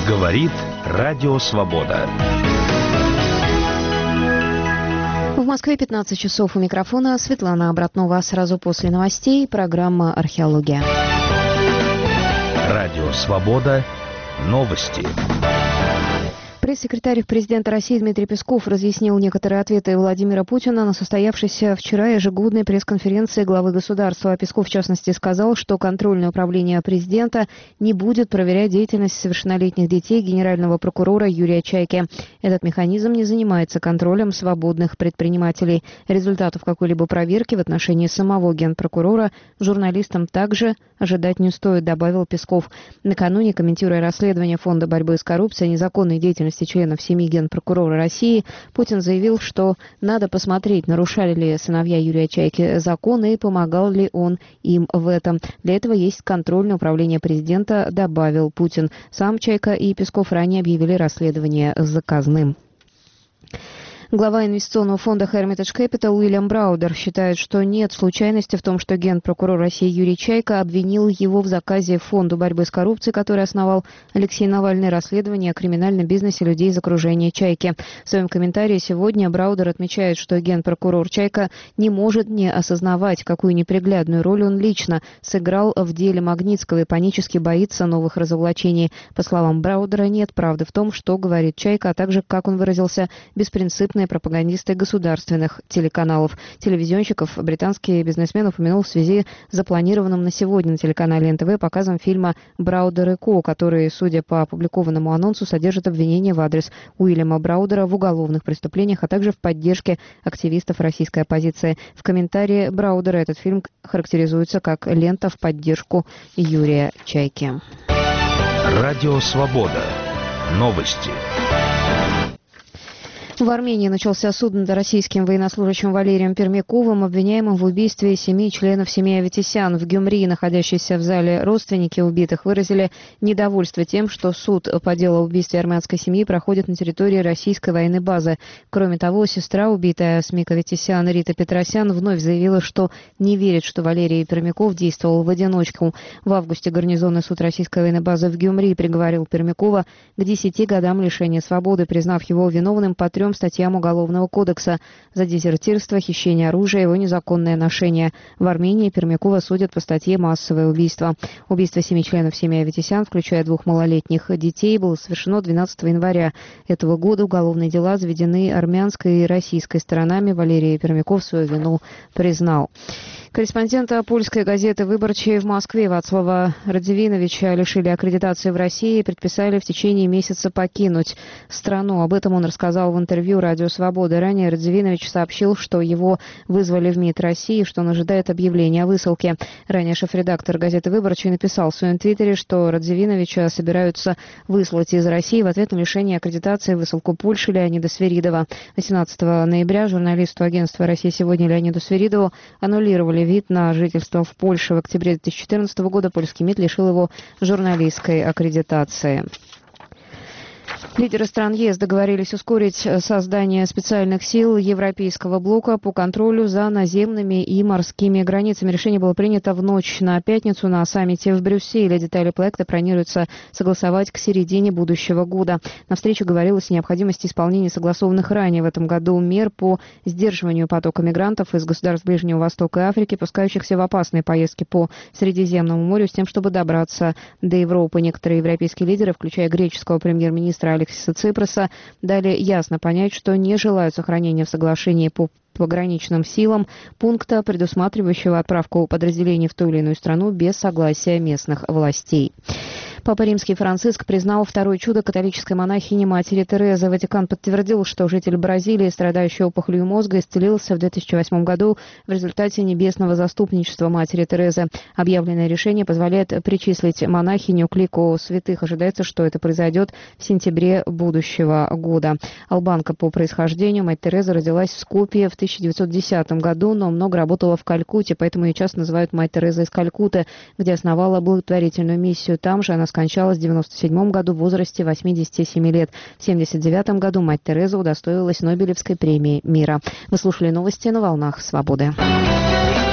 Говорит Радио Свобода. В Москве 15 часов. У микрофона Светлана Обратнова. Сразу после новостей программа «Археология». Радио Свобода. Новости. Пресс-секретарь президента России Дмитрий Песков разъяснил некоторые ответы Владимира Путина на состоявшейся вчера ежегодной пресс-конференции главы государства. Песков, в частности, сказал, что контрольное управление президента не будет проверять деятельность совершеннолетних детей генерального прокурора Юрия Чайки. Этот механизм не занимается контролем свободных предпринимателей. Результатов какой-либо проверки в отношении самого генпрокурора журналистам также ожидать не стоит, добавил Песков. Накануне, комментируя расследование Фонда борьбы с коррупцией, незаконной деятельности членов семьи генпрокурора России, Путин заявил, что надо посмотреть, нарушали ли сыновья Юрия Чайки законы и помогал ли он им в этом. Для этого есть контрольное управление президента, добавил Путин. Сам Чайка и Песков ранее объявили расследование заказным. Глава инвестиционного фонда Hermitage Capital Уильям Браудер считает, что нет случайности в том, что генпрокурор России Юрий Чайка обвинил его в заказе Фонду борьбы с коррупцией, который основал Алексей Навальный, расследование о криминальном бизнесе людей из окружения Чайки. В своем комментарии сегодня Браудер отмечает, что генпрокурор Чайка не может не осознавать, какую неприглядную роль он лично сыграл в деле Магнитского и панически боится новых разоблачений. По словам Браудера, нет правды в том, что говорит Чайка, а также, как он выразился, беспринципные пропагандисты государственных телеканалов. Телевизионщиков британский бизнесмен упомянул в связи с запланированным на сегодня на телеканале НТВ показом фильма «Браудер и Ко», который, судя по опубликованному анонсу, содержит обвинения в адрес Уильяма Браудера в уголовных преступлениях, а также в поддержке активистов российской оппозиции. В комментарии Браудера этот фильм характеризуется как лента в поддержку Юрия Чайки. Радио Свобода. Новости. В Армении начался суд над российским военнослужащим Валерием Пермяковым, обвиняемым в убийстве 7 членов семьи Аветисян. В Гюмри, находящиеся в зале родственники убитых, выразили недовольство тем, что суд по делу об убийстве армянской семьи проходит на территории российской военной базы. Кроме того, сестра убитая Асмик Аветисян Рита Петросян вновь заявила, что не верит, что Валерий Пермяков действовал в одиночку. В августе гарнизонный суд российской военной базы в Гюмри приговорил Пермякова к 10 годам лишения свободы, признав его виновным по 3 статьям Уголовного кодекса за дезертирство, хищение оружия и его незаконное ношение. В Армении Пермякова судят по статье «Массовое убийство». Убийство 7 членов семьи Аветисян, включая 2 малолетних детей, было совершено 12 января этого года. Уголовные дела заведены армянской и российской сторонами. Валерий Пермяков свою вину признал. Корреспондента польской газеты «Выборчи» в Москве Вацлава Радзивиновича лишили аккредитации в России и предписали в течение месяца покинуть страну. Об этом он рассказал в интервью «Радио Свобода». Ранее Радзивинович сообщил, что его вызвали в МИД России, что он ожидает объявления о высылке. Ранее шеф-редактор газеты «Выборчи» написал в своем твиттере, что Радзивиновича собираются выслать из России в ответ на лишение аккредитации высылку Польши Леонида Свиридова. 18 ноября журналисту агентства «Россия сегодня» Леониду Свиридову аннулировали вид на жительство в Польше. В октябре 2014 года польский МИД лишил его журналистской аккредитации. Лидеры стран ЕС договорились ускорить создание специальных сил Европейского блока по контролю за наземными и морскими границами. Решение было принято в ночь на пятницу на саммите в Брюсселе. Детали проекта планируется согласовать к середине будущего года. На встрече говорилось о необходимости исполнения согласованных ранее в этом году мер по сдерживанию потока мигрантов из государств Ближнего Востока и Африки, пускающихся в опасные поездки по Средиземному морю с тем, чтобы добраться до Европы. Некоторые европейские лидеры, включая греческого премьер-министра Алексиса Ципроса, дали ясно понять, что не желают сохранения в соглашении по пограничным силам пункта, предусматривающего отправку подразделений в ту или иную страну без согласия местных властей. Папа Римский Франциск признал второе чудо католической монахини матери Терезы. Ватикан подтвердил, что житель Бразилии, страдающий опухолью мозга, исцелился в 2008 году в результате небесного заступничества матери Терезы. Объявленное решение позволяет причислить монахиню к лику святых. Ожидается, что это произойдет в сентябре будущего года. Албанка по происхождению, мать Тереза родилась в Скопье в 1910 году, но много работала в Калькутте, поэтому ее часто называют мать Тереза из Калькутты, где основала благотворительную миссию. Там же она скончалась в 1997 году в возрасте 87 лет. В 1979 году мать Тереза удостоилась Нобелевской премии мира. Вы слушали новости на волнах Свободы.